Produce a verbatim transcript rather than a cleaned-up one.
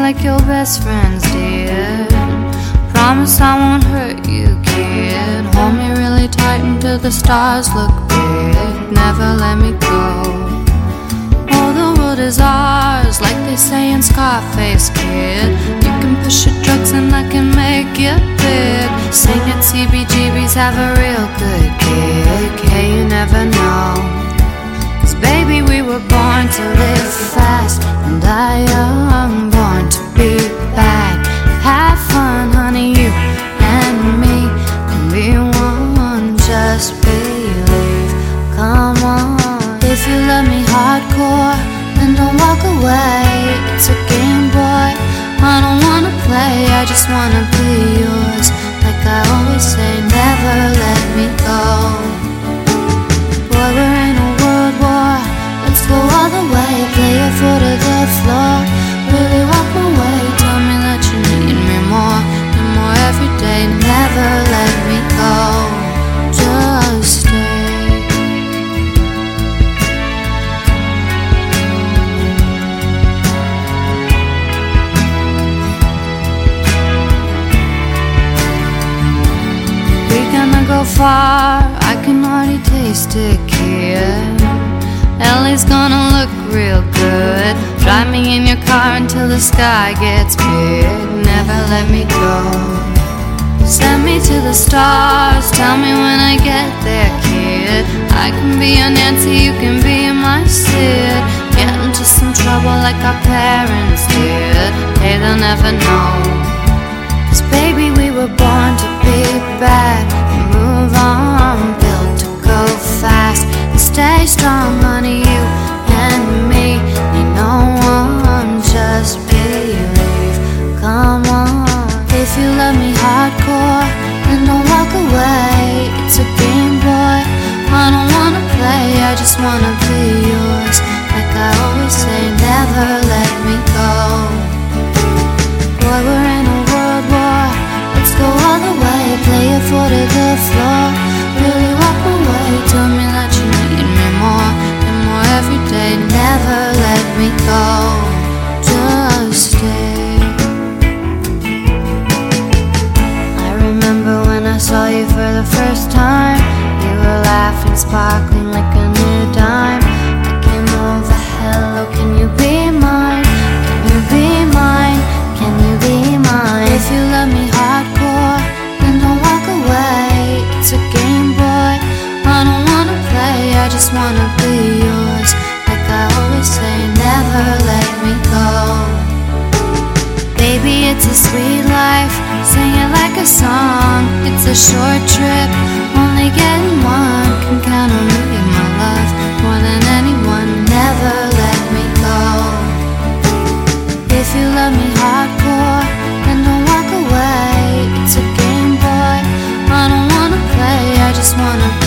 like your best friends did. Promise I won't hurt you, kid. Hold me really tight until the stars look big. Never let me go. Oh, the world is ours, like they say in Scarface, kid. You can push your drugs and I can make you big. Sing it, C B G B's, have a real good gig. Hey, you never know. Cause baby, we were born to live fast and die young, born to be bad. Have fun, honey, you and me can be one. Just believe, come on. If you love me hardcore, then don't walk away. It's a game, boy, I don't wanna play. I just wanna be yours. Like I always say, never let me go. Boy, we're in a world war. Let's go all the way. Play your foot to the floor. Really walk away. Tell me that you need me more and more every day. Never let me go. Just stay. Go far, I can already taste it, kid. L A's gonna look real good. Drive me in your car until the sky gets big. Never let me go. Send me to the stars, tell me when I get there, kid. I can be your Nancy, you can be my Sid. Get into some trouble like our parents did. Hey, they'll never know. Cause baby, we were born to be bad. Move on, built to go fast and stay strong, honey, you and me. Need no one, just believe, come on. If you love me hardcore, then don't walk away. It's a game, boy, I don't wanna play. I just wanna be yours. Like I always say, never let me go. Boy, we're in a world war. Let's go all the way. Play it for to the floor. Really walk away. Tell me that you need me more and more every day. Never let me go. Just stay. I remember when I saw you for the first time. You were laughing, sparkling like a new dime. I came over, hello, can you be mine? Can you be mine? Can you be mine? If you love me hardcore, then don't walk away. It's a game, boy, I don't wanna play. I just wanna be yours. Like I always say, never let me go. Baby, it's a sweet life. Sing it like a song. It's a short trip, only getting one. Can count on me, my love, more than anyone. Never let me go. If you love me hardcore, then don't walk away. It's a game, boy, I don't wanna play. I just wanna